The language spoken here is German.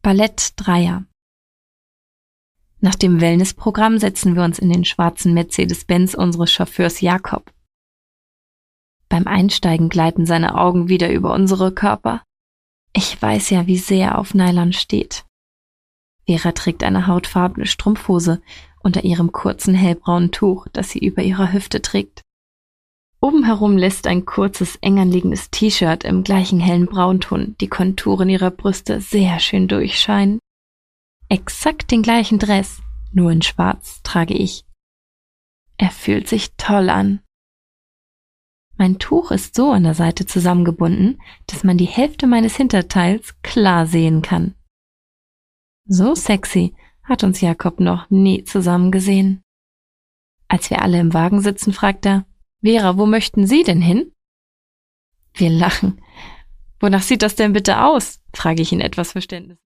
Ballett Dreier. Nach dem Wellnessprogramm setzen wir uns in den schwarzen Mercedes-Benz unseres Chauffeurs Jakob. Beim Einsteigen gleiten seine Augen wieder über unsere Körper. Ich weiß ja, wie sehr er auf Nylon steht. Vera trägt eine hautfarbene Strumpfhose unter ihrem kurzen hellbraunen Tuch, das sie über ihrer Hüfte trägt. Oben herum lässt ein kurzes, eng anliegendes T-Shirt im gleichen hellen Braunton die Konturen ihrer Brüste sehr schön durchscheinen. Exakt den gleichen Dress, nur in schwarz, trage ich. Er fühlt sich toll an. Mein Tuch ist so an der Seite zusammengebunden, dass man die Hälfte meines Hinterteils klar sehen kann. So sexy hat uns Jakob noch nie zusammen gesehen. Als wir alle im Wagen sitzen, fragt er: Vera, wo möchten Sie denn hin? Wir lachen. Wonach sieht das denn bitte aus? Frage ich ihn etwas verständnisvoll.